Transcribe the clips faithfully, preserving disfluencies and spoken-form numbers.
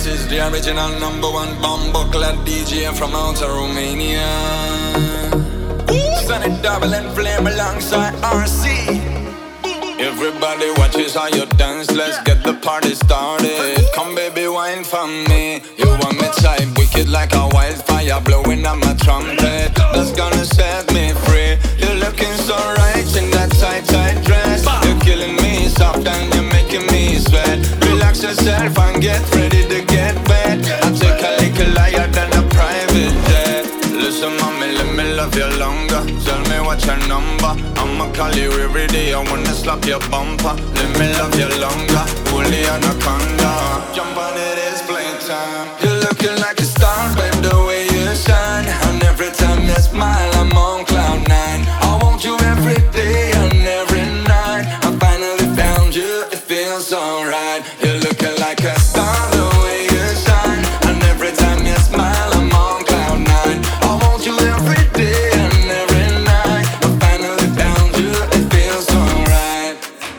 This is the original number one bomber clad D J from outer Romania. Sunny Double and Flame alongside R C. Everybody watches how you dance, let's get the party started. Come baby, wine for me. You want me type, wicked like a wildfire, blowing up my trumpet. That's gonna set me free. You're looking so right in that tight, tight dress. You're killing me soft and you're making me sweat. Relax yourself and get ready to get wet. I take a little higher than a private jet. Listen mommy, let me love you longer. Tell me what's your number, I'ma call you every day. I wanna slap your bumper. Let me love you longer, holy anaconda. Jump on it, it's playtime. You're looking like a star, babe, the way you shine. And every time you smile, I'm on cloud nine. I want you every day and every night. I finally found you, it feels alright. You're looking like a star, the way you shine. And every time you smile, I'm on cloud nine. I want you every day and every night. I finally found you, it feels alright.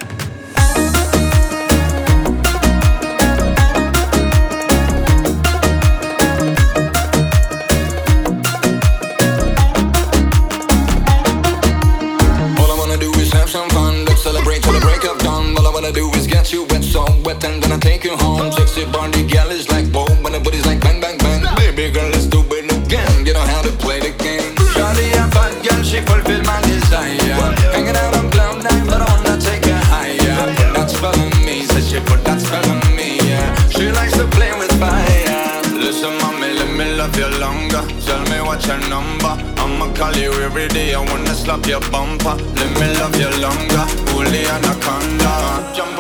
All I wanna do is have some fun. Let's celebrate till the break of dawn. All I wanna do is get you wet, so wet, and then I take you home. Sexy body gal is like boom, when the body's like bang, bang, bang. Baby girl, let's do it again. You know how to play the game. Shawty a bad girl, she fulfill my desire. Hanging out on cloud nine, but I wanna take her higher. That's for me, says she, but that's for me, yeah. She likes to play with fire. Listen, mommy, let me love you longer. Tell me what's your number, I'ma call you every day. I wanna slap your bumper. Let me love you longer, holy anaconda. Jump